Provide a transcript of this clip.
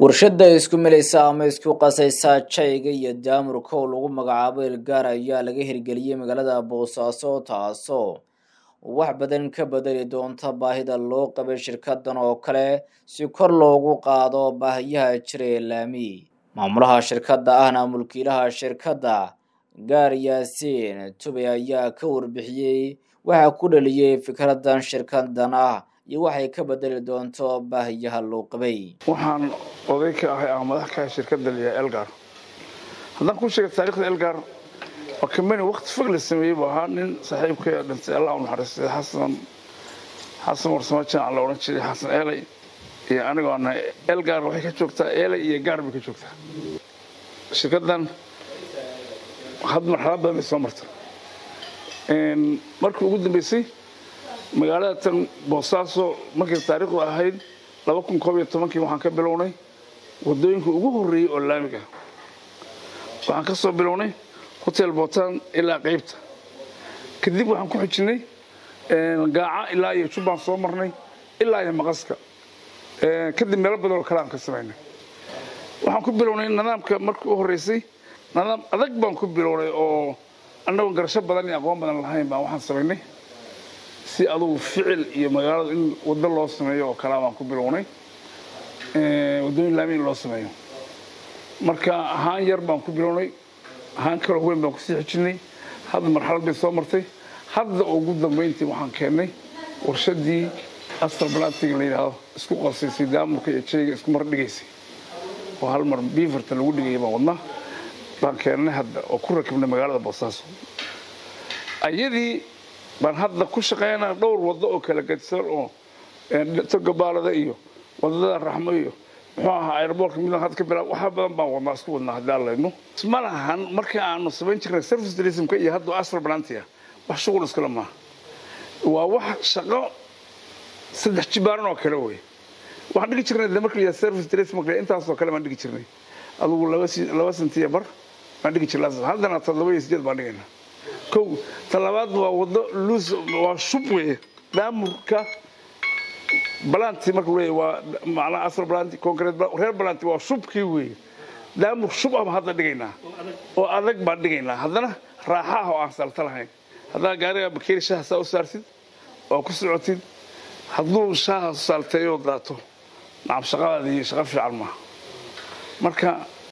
warshada isku milaysa ama isku qasaysa chayga iyo daamurka oo lagu magacaabo Elgaar ayaa laga hirgeliyay magaalada Boosaaso taasoo wax badan ka bedeli doonta baahida loo qabay shirkadan oo kale si kor loogu qaado baahiyaha jiray laami maamulaha shirkadda ahna mulkiilaha shirkadda Gaar Yaasiin Tube ayaa ka warbixiyay waxa ku dhaliyay fikradan shirkadan iyo waxay ka bedeli doonto baahiyaha loo qabay waxaan oday ka ahay madaxda shirkadda Elgaar haddaan ku sheegay taariikhda Elgaar oo kamani waqti fog la sameeyay baa nin saaxiibkay dhintay Allah uu naxariistay Xasan Warsamo Jaan la oran jiray Xasan Eelay iyo aniga aan Elgaar waxay ka joogtaa Eelay iyo Gaar bay ka joogtaa shirkaddan had marxalad badan soo martay markii ugu dambeysay magaalada tan Boosaaso markii taariikhdu ahayd 2011 waxaan ka bilownay wadooyinka ugu horeeyay oo laamiga waxaan ka soo bilownay hotel Bootaan ilaa qaybta kadib waxaan ku xijinay gaaca ilaa iyo Jubban soo marnay ilaa iyo Maqaska kadib meel badan oo kala aan ka sameynay waxaan ku bilownay nidaamka markii ugu horeysay nidaam adag baan ku bilownay oo annagu garasho badan iyo aqoon badan lahayn baan waxaan sameynay si aduu ficil iyo magaalada in wada loo sameeyo oo kala aan ku bilownay wadooyin laami loo sameeyo marka ahaan yar baan ku bilownay ahaan kale weyn baan ku sii xijinay hadda marxalad bay soo martay hadda ugu dambeyntii waxaan keenay warshadii asal balaatiga la yiraahdo isku qasaysay daamurka iyo chayga isku mar dhigaysay oo hal mar biifarta lagu dhigay baan keenay hadda oo ku rakibnay magaalada Boosaaso ayadii baan hadda ku shaqeynaa dhowr wado oo kala gadsan oo tagabaalada iyo wadada raxmo iyo muxuu ahaa airport mid had ka bilaab waxa badan baan wadnaa isku wadnaa hadda leeyno ismalahan markii aanu sameyn jirnay service tourism-ka iyo hadda asal balaantiga wax shughul iskala ma waa wax shaqo saddex jibaaran oo kale way waxaan dhigi jirnay markii service tourism-ka intaas oo kale ma dhigi jirnay adigu laba sentiya bar ma dhigi jirnay haddana 7 baan dhigaynaa kow talabaad waa wado loose waa shubwe daamurka balanti markuu leeyahay waa macna asal balanti concrete reer balanti waa shubkii weey daamur shub ah hadda dhigaynaa oo adag baan dhigaynaa haddana raaxaha oo aan salta lahayn hadaa gaariga bakeeri shaah soo saartid oo ku socotid hadduu shaah saltayo daato naam shaqadii shaqa fiican ma marka